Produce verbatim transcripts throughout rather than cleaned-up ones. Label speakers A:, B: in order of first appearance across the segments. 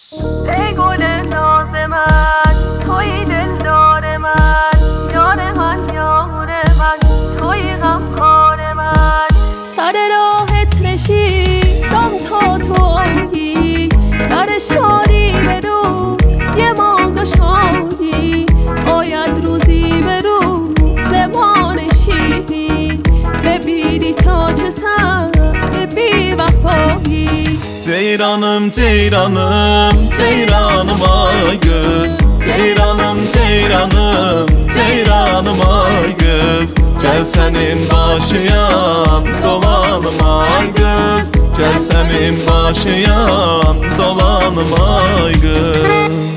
A: ای گل ناز من، توی دلدار من، یار من یار من، توی غمخوار من. سر راهت نشیدم تا تو آیی، در شادی برو یه ما گشایی. آید روزی به روز ما نشینی، ببینی تا چه سر بی وفایی.
B: Ceyranım ceyranım ceyranım ay göz, Ceyranım ceyranım ceyranım ay göz. Gel senin başıyan dolanım ay göz, Gel senin başıyan dolanım ay göz.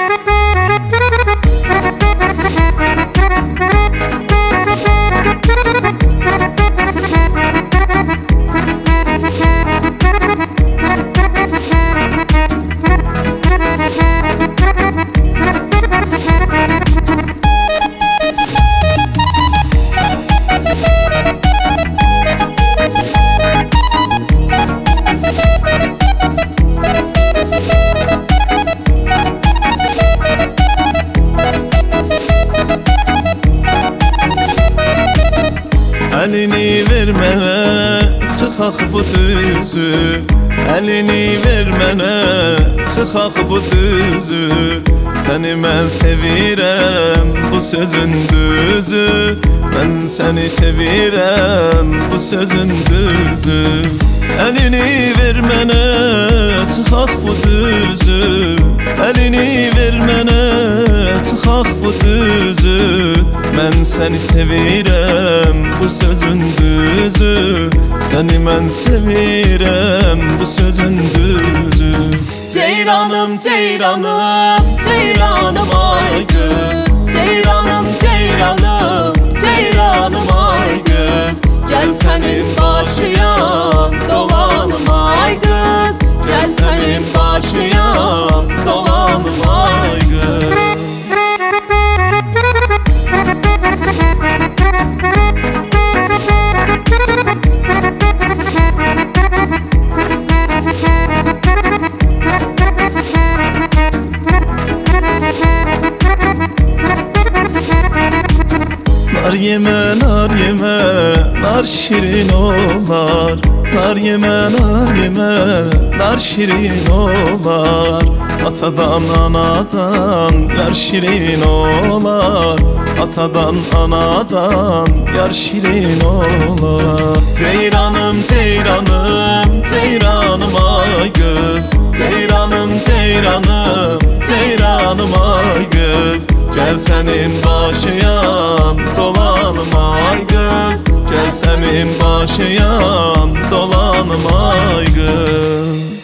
B: Elini vermene çıkak bu düzü, Elini vermene çıkak bu düzü. Seni ben sevirem bu sözün düzü, Ben seni sevirem bu sözün düzü. Elini vermene çıkak bu düzü, Elini vermene çıkak bu düzü. Ben seni sevirem bu sözün düzü, Seni ben sevirem bu sözün düzü.
A: Ceyranım ceyranım ceyranım ay göz, Ceyranım ceyranım ceyranım ay göz. Gel senin başıyan dolanım ay göz, Gel senin başıyan dolanım ay göz.
B: Nar yeme, nar yeme, nar şirin olar. Nar yeme, nar yeme, nar şirin olar. Atadan anadan yar şirin olar, Atadan anadan yar şirin olar. Ceyranım ceyranım ceyranım ay göz, Ceyranım ceyranım ceyranım ay göz. Gel senin başıyan dolanım ay göz, Gel senin başıyan dolanım ay göz.